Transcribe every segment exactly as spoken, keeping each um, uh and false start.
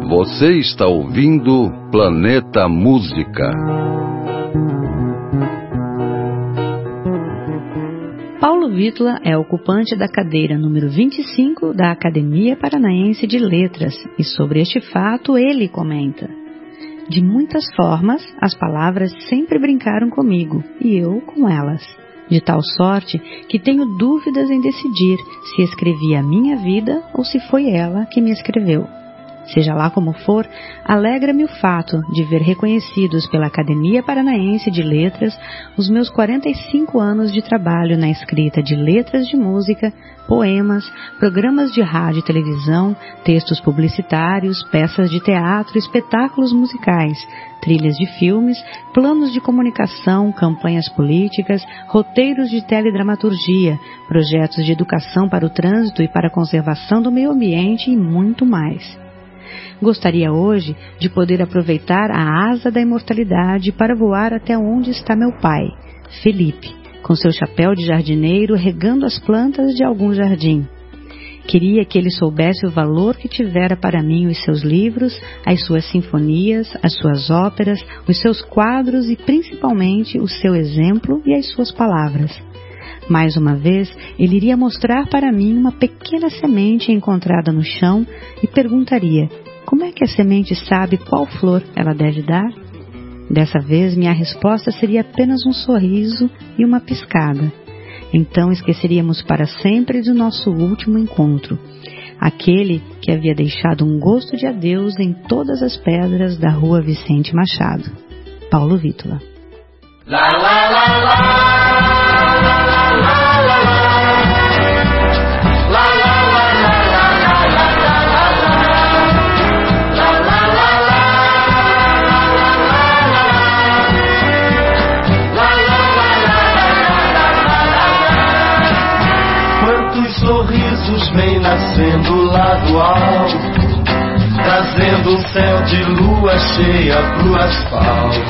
Você está ouvindo Planeta Música. Paulo Vítola é ocupante da cadeira número vinte e cinco da Academia Paranaense de Letras e sobre este fato ele comenta: de muitas formas, as palavras sempre brincaram comigo e eu com elas, de tal sorte que tenho dúvidas em decidir se escrevi a minha vida ou se foi ela que me escreveu. Seja lá como for, alegra-me o fato de ver reconhecidos pela Academia Paranaense de Letras os meus quarenta e cinco anos de trabalho na escrita de letras de música, poemas, programas de rádio e televisão, textos publicitários, peças de teatro, espetáculos musicais, trilhas de filmes, planos de comunicação, campanhas políticas, roteiros de teledramaturgia, projetos de educação para o trânsito e para a conservação do meio ambiente e muito mais. Gostaria hoje de poder aproveitar a asa da imortalidade para voar até onde está meu pai, Felipe, com seu chapéu de jardineiro regando as plantas de algum jardim. Queria que ele soubesse o valor que tivera para mim os seus livros, as suas sinfonias, as suas óperas, os seus quadros e principalmente o seu exemplo e as suas palavras. Mais uma vez, ele iria mostrar para mim uma pequena semente encontrada no chão e perguntaria: como é que a semente sabe qual flor ela deve dar? Dessa vez, minha resposta seria apenas um sorriso e uma piscada. Então esqueceríamos para sempre do nosso último encontro, aquele que havia deixado um gosto de adeus em todas as pedras da rua Vicente Machado. Paulo Vítola. La, la, la, la. Sorrisos vem nascendo lá do alto, trazendo um céu de lua cheia pro asfalto.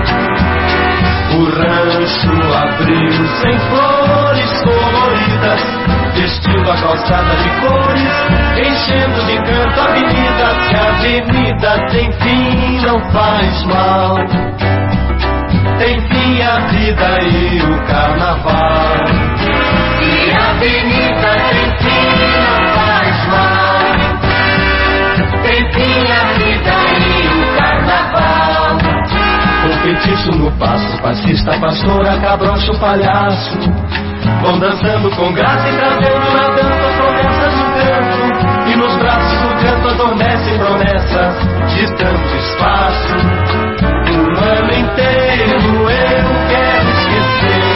O rancho abriu sem flores coloridas, vestindo a calçada de cores, enchendo de canto avenidas. Se a avenida tem fim, não faz mal, tem fim a vida e o carnaval. Se a avenida tem fim, não faz mal, tem fim a vida e o carnaval. Competiço no passo, passista, pastora, cabrocho, palhaço, vão dançando com graça e trazendo na dança as promessas do canto. E nos braços do canto adormecem promessas de tanto espaço. Um ano inteiro eu quero esquecer,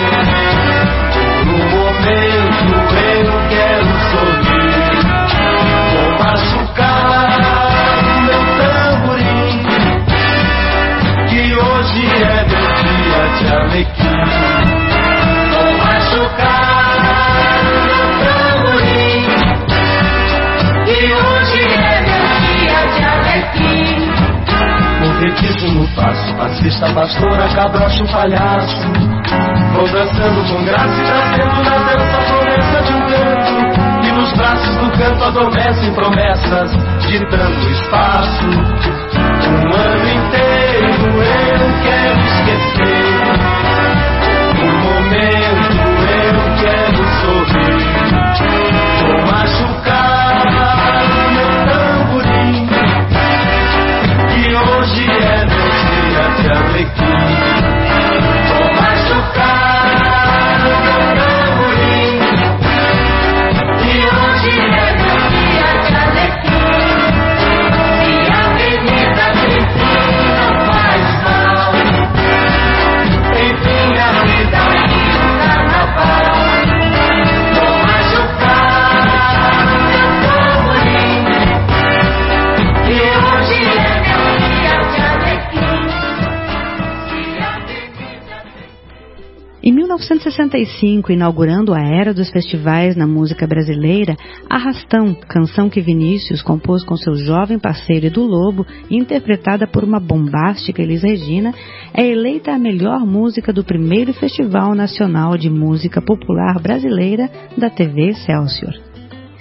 eu quero sorrir, vou machucar o meu tamborim, que hoje é meu dia de alegria. Vou machucar o meu tamborim, que hoje é meu dia de alegria. Movetizo no passo, passista, pastora, cabrocho, palhaço, vou dançando com graça e trazendo na dança a promessa de um canto. E nos braços do canto adormecem promessas de tanto espaço. Um ano inteiro eu quero esquecer, um momento eu quero sorrir. Vou machucar o meu tamborim, que hoje é meu dia de alegria. Vou machucar o meu tamborim, que hoje é meu dia de alegria. Se a avenida tem fim, não faz mal, tem fim a vida e o carnaval. Vou machucar o meu tamborim, que hoje é meu dia de alegria. Se a avenida tem... Em mil novecentos e sessenta e cinco, inaugurando a era dos festivais na música brasileira, Arrastão, canção que Vinícius compôs com seu jovem parceiro Edu Lobo e interpretada por uma bombástica Elis Regina, é eleita a melhor música do primeiro Festival Nacional de Música Popular Brasileira da T V Excelsior.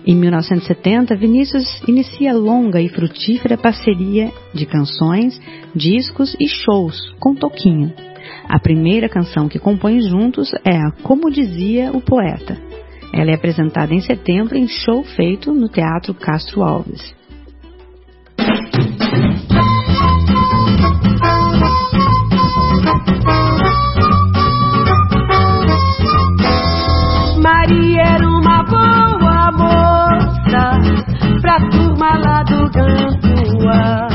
Em mil novecentos e setenta, Vinícius inicia longa e frutífera parceria de canções, discos e shows com Toquinho. A primeira canção que compõem juntos é a Como Dizia o Poeta. Ela é apresentada em setembro em show feito no Teatro Castro Alves. Maria era uma boa moça pra turma lá do Gantua.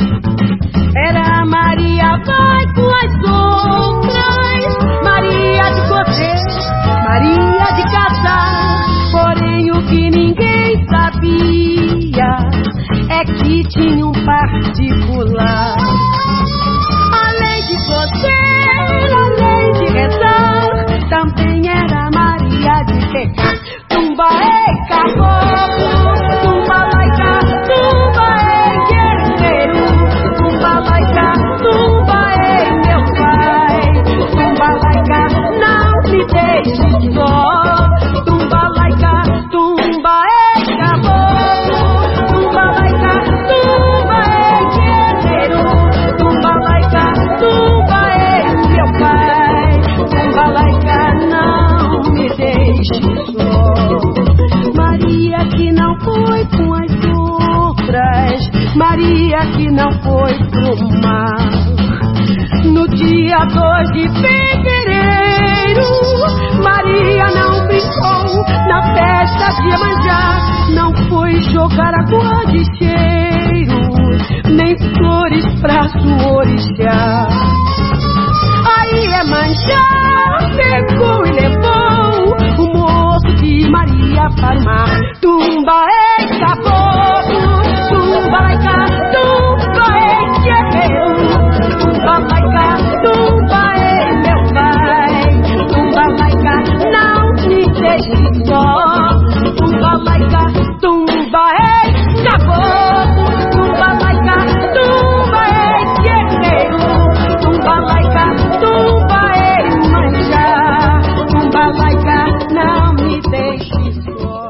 Era a Maria vai com as outras, Maria de correr, Maria de casar. Porém o que ninguém sabia é que tinha um particular. Além de correr, além de rezar, também era Maria de pecar. Tumba ei caboclo, tumba laica, tumba ei guerreiro, tumba laica, tumba ei meu pai, tumba laica, não me deixe só, tumba laica, tumba ei caboclo, tumba laica, tumba ei guerreiro, tumba laica, tumba ei meu pai, tumba laica, não me deixe só. Maria que não foi com as outras, Maria que não foi pro mar. No dia dois de fevereiro, Maria não brincou na festa de Iemanjá. Não foi jogar água de cheiro, nem flores pra sua orixá. Aí Iemanjá pegou e levou o moço de Maria para o mar. Tumba ei caboclo, tumba laica, tumba ei guerreiro, tumba laica, tumba ei meu pai, tumba laica, não me deixe só, tumba laica, tumba ei caboclo, tumba laica, tumba ei guerreiro, tumba laica, tumba ei manjá, tumba laica, não me deixe só.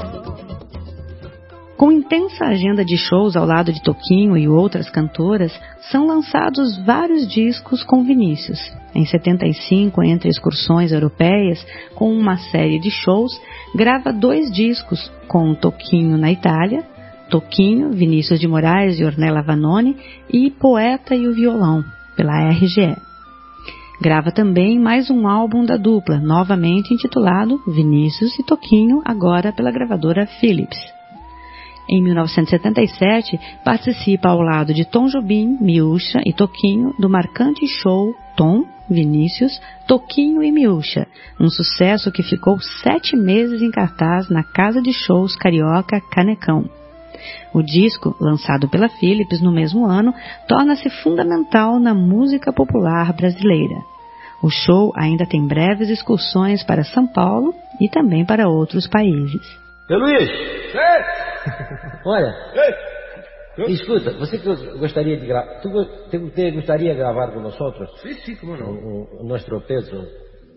Com intensa agenda de shows ao lado de Toquinho e outras cantoras, são lançados vários discos com Vinícius. Em setenta e cinco, entre excursões europeias, com uma série de shows, grava dois discos com Toquinho na Itália, Toquinho, Vinícius de Moraes e Ornella Vanoni e Poeta e o Violão, pela R G E. Grava também mais um álbum da dupla, novamente intitulado Vinícius e Toquinho, agora pela gravadora Philips. Em mil novecentos e setenta e sete, participa ao lado de Tom Jobim, Miúcha e Toquinho do marcante show Tom, Vinícius, Toquinho e Miúcha, um sucesso que ficou sete meses em cartaz na casa de shows carioca Canecão. O disco, lançado pela Philips no mesmo ano, torna-se fundamental na música popular brasileira. O show ainda tem breves excursões para São Paulo e também para outros países. Seu Luiz! Ei! Olha, Ei! escuta, você que gostaria de gravar, tu te gostaria de gravar com nós outros? Sim, sim, como não. O, o nosso peso.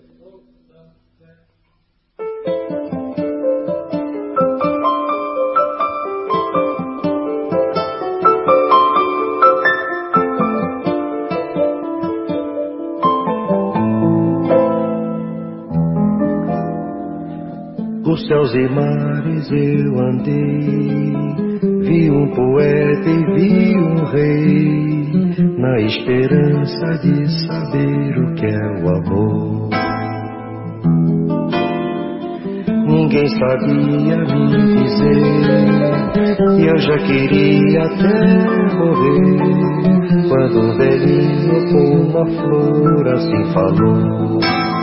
Por céus e mares eu andei, vi um poeta e vi um rei, na esperança de saber o que é o amor. Ninguém sabia me dizer, e eu já queria até morrer, quando um velhinho com uma flor assim falou.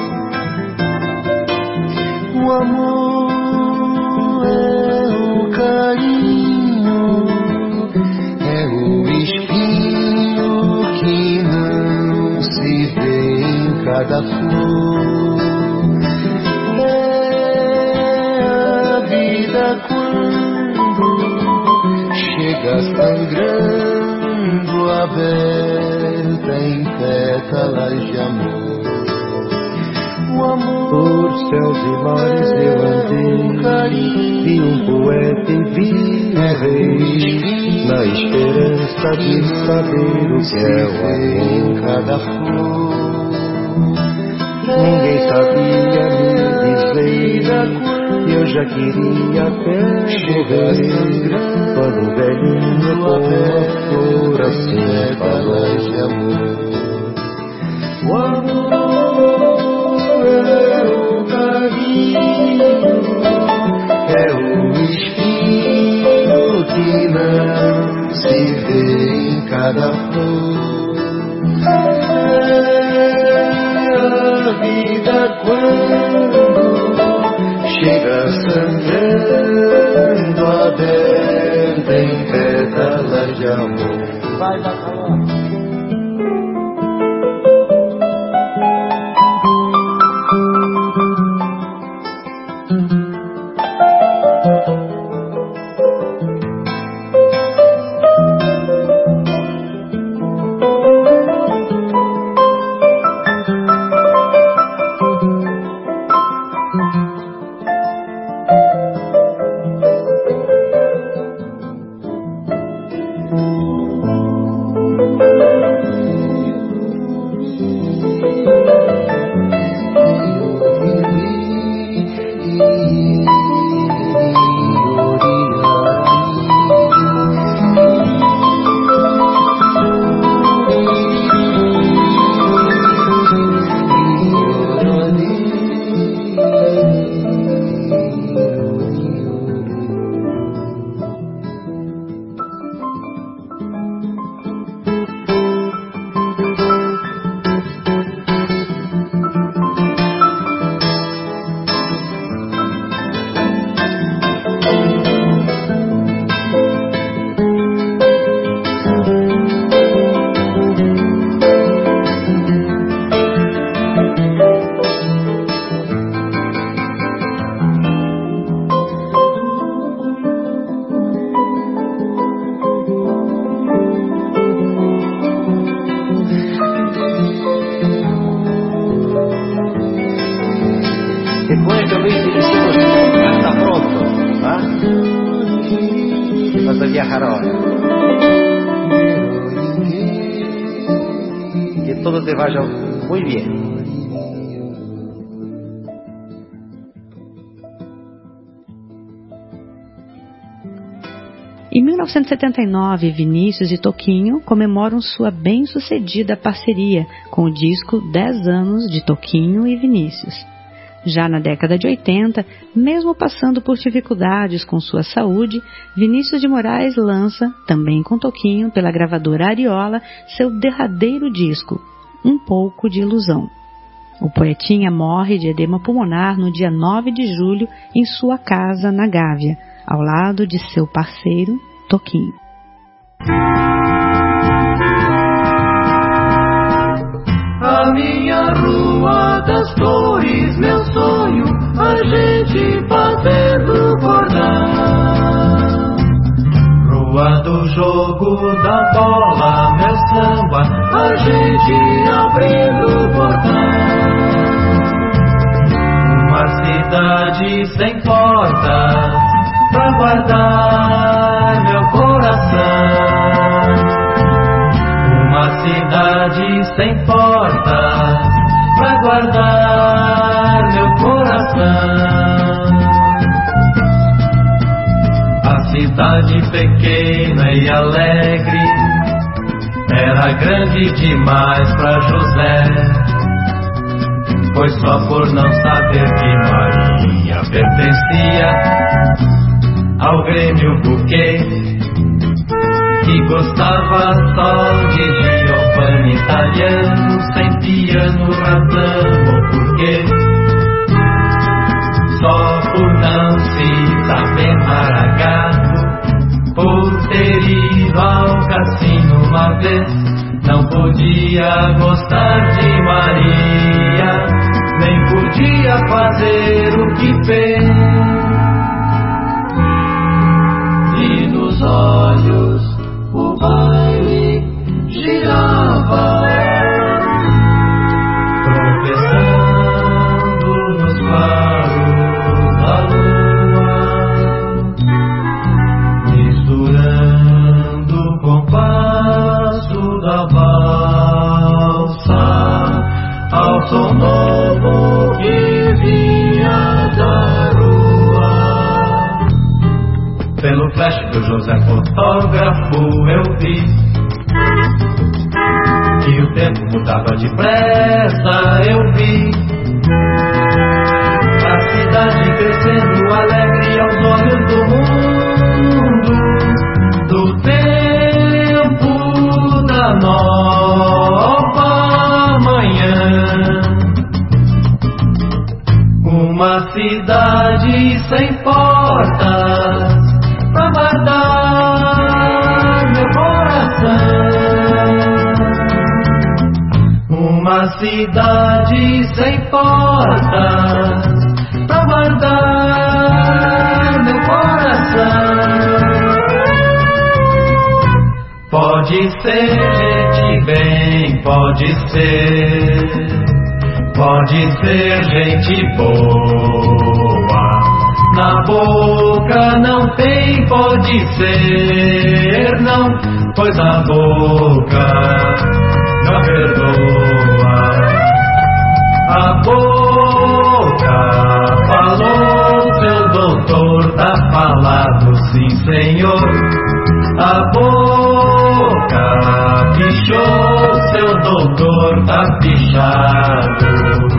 O amor é o carinho, é o espinho que não se vê em cada flor. É a vida quando chega sangrando, aberta em pétalas de amor. O amor Por céus e mares eu andei, vi um poeta e vi um rei, na esperança de saber o que é o amor em cada flor. Ninguém sabia me dizer, e eu já queria até morrer, quando o velhinho com a flor assim falou de amor. O amor é o carinho, é o espinho que não se vê em cada flor. É a vida quando chega sangrando, aberta em pétalas de amor. Vai, vai, vai. Depois também já está pronto, tá? Vas a viajar ahora. Que todo te vaya muy bien. Em mil novecentos e setenta e nove, Vinícius e Toquinho comemoram sua bem-sucedida parceria com o disco dez anos de Toquinho e Vinícius. Já na década de oitenta, mesmo passando por dificuldades com sua saúde, Vinícius de Moraes lança, também com Toquinho, pela gravadora Ariola, seu derradeiro disco, Um Pouco de Ilusão. O poetinha morre de edema pulmonar no dia nove de julho em sua casa na Gávea, ao lado de seu parceiro, Toquinho. A minha rua das flores, meu sonho, a gente fazendo cordão. Rua do jogo da bola, meu samba, a gente abrindo o portão. Uma cidade sem portas pra guardar meu coração. Uma cidade sem portas pra guardar meu coração. A cidade pequena e alegre era grande demais pra José, pois só por não saber que Maria pertencia ao Grêmio Buquê, que gostava só de Giovanni italiano, sem piano, razão ou porquê. Só por não se saber maragato, por ter ido ao cassino uma vez, não podia gostar de Maria, nem podia fazer o que fez. E nos olhos o baile girava, tropeçando nos passos fotógrafo eu vi que o tempo mudava depressa, eu vi a cidade crescendo alegre aos olhos do mundo, do tempo da nova manhã. Uma cidade sem portas pra guardar meu coração. Uma cidade sem portas pra guardar meu coração. Pode ser gente bem, pode ser, pode ser gente boa. Na boca não tem, pode ser, não, pois a boca não perdoa. A boca falou, seu doutor tá falado, sim senhor. A boca pichou, seu doutor tá pichado.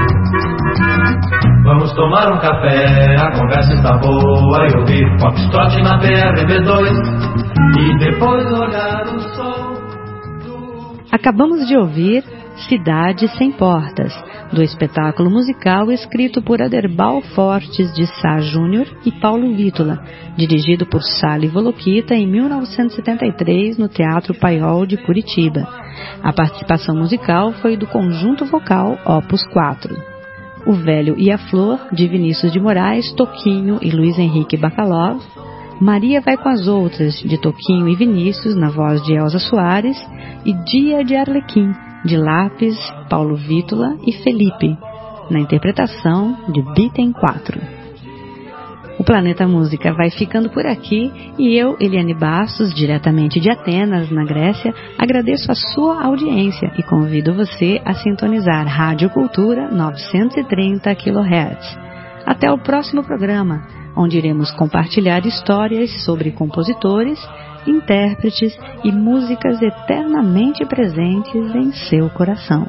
Vamos tomar um café, a conversa está boa, e ouvir Foxtrot na B R B dois e depois olhar o sol do... Acabamos de ouvir Cidade Sem Portas, do espetáculo musical escrito por Aderbal Fortes de Sá Júnior e Paulo Vítola, dirigido por Sally Volokita em mil novecentos e setenta e três no Teatro Paiol de Curitiba. A participação musical foi do conjunto vocal Opus quatro. O Velho e a Flor, de Vinícius de Moraes, Toquinho e Luiz Henrique Bacalov, Maria Vai com as Outras, de Toquinho e Vinícius, na voz de Elza Soares, e Dia de Arlequim, de Lápis, Paulo Vítola e Felipe, na interpretação de Bitem quatro. O Planeta Música vai ficando por aqui e eu, Eliane Bastos, diretamente de Atenas, na Grécia, agradeço a sua audiência e convido você a sintonizar Rádio Cultura novecentos e trinta quilohertz. Até o próximo programa, onde iremos compartilhar histórias sobre compositores, intérpretes e músicas eternamente presentes em seu coração.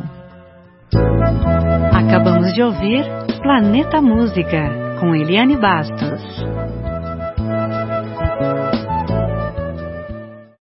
Acabamos de ouvir Planeta Música, com Eliane Bastos.